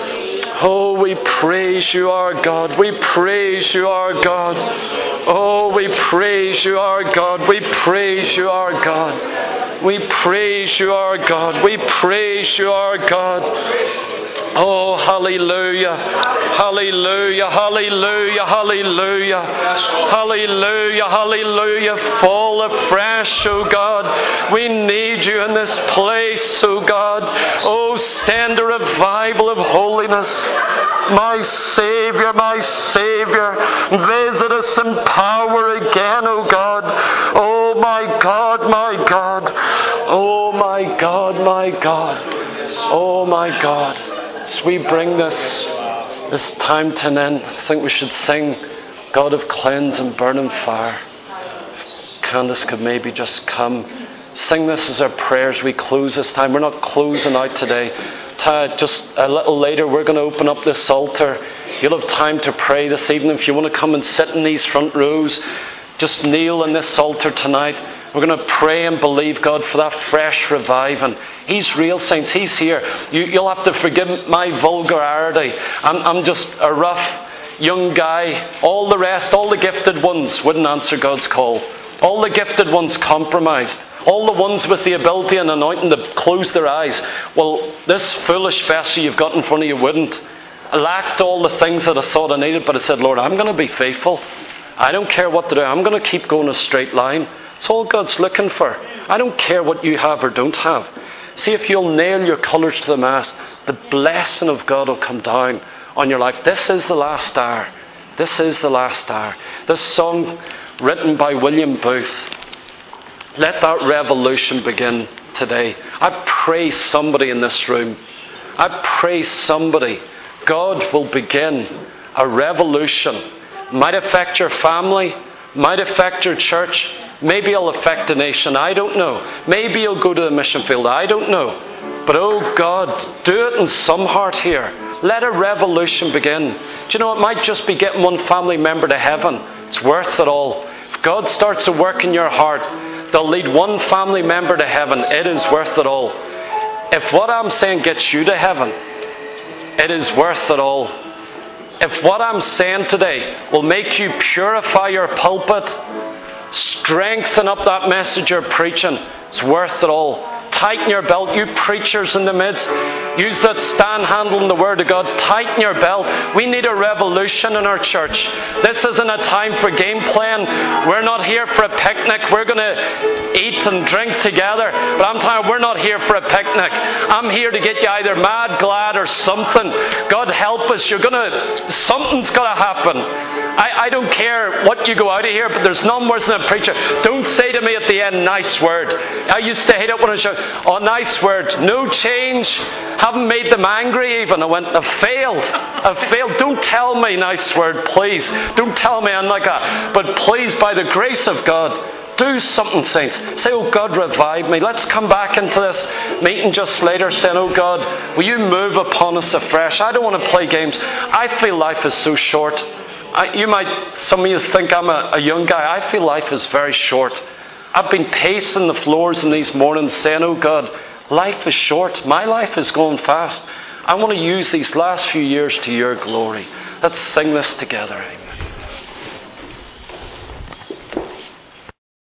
Oh, we praise you, our God. We praise you, our God. Oh, we praise you, our God. We praise you, our God. We praise you, our God. We praise you, our God. Oh, hallelujah. Hallelujah. Hallelujah. Hallelujah. Hallelujah. Hallelujah. Fall afresh, oh God. We need you in this place, oh God. Oh, send a revival of holiness. My Savior, my Savior, visit us in power again, oh God. Oh, my God, my God. Oh, my God, my God. Oh, my God. As we bring this this time to an end, I think we should sing God of Cleanse and Burning Fire. Candace could maybe just come. Sing this as our prayers. We close this time. We're not closing out today. Just a little later, we're going to open up this altar. You'll have time to pray this evening. If you want to come and sit in these front rows, just kneel in this altar tonight. We're going to pray and believe God for that fresh reviving. He's real, saints. He's here. You, you'll have to forgive my vulgarity. I'm, I'm just a rough young guy. All the rest, all the gifted ones wouldn't answer God's call. All the gifted ones compromised. All the ones with the ability and anointing to close their eyes. Well, this foolish vessel you've got in front of you wouldn't. I lacked all the things that I thought I needed, but I said, Lord, I'm going to be faithful. I don't care what to do. I'm going to keep going a straight line. It's all God's looking for. I don't care what you have or don't have. See, if you'll nail your colours to the mast, the blessing of God will come down on your life. This is the last hour. This is the last hour. This song written by William Booth. Let that revolution begin today. I pray somebody in this room, I pray somebody, God will begin a revolution. Might affect your family, might affect your church, maybe it'll affect the nation, I don't know. Maybe you'll go to the mission field, I don't know. But oh God, do it in some heart here. Let a revolution begin. Do you know, it might just be getting one family member to heaven. It's worth it all. If God starts to work in your heart, they'll lead one family member to heaven. It is worth it all. If what I'm saying gets you to heaven, it is worth it all. If what I'm saying today will make you purify your pulpit, strengthen up that message you're preaching, it's worth it all. Tighten your belt, you preachers in the midst. Use that stand handle in the Word of God. Tighten your belt. We need a revolution in our church. This isn't a time for game playing. We're not here for a picnic. We're going to eat and drink together. But I'm telling you, we're not here for a picnic. I'm here to get you either mad, glad, or something. God help us. You're going to, something's got to happen. I, I don't care what you go out of here, but there's none worse than a preacher. Don't say to me at the end, nice word. I used to hate it when I shout, oh, nice word. No change. Haven't made them angry even. I went, I failed. I failed. Don't tell me nice word, please. Don't tell me I'm like that. But please, by the grace of God, do something, saints. Say, oh God, revive me. Let's come back into this meeting just later saying, oh God, will you move upon us afresh? I don't want to play games. I feel life is so short. I, you might, some of you think I'm a, a young guy. I feel life is very short. I've been pacing the floors in these mornings saying, oh God, life is short. My life is going fast. I want to use these last few years to your glory. Let's sing this together. Amen.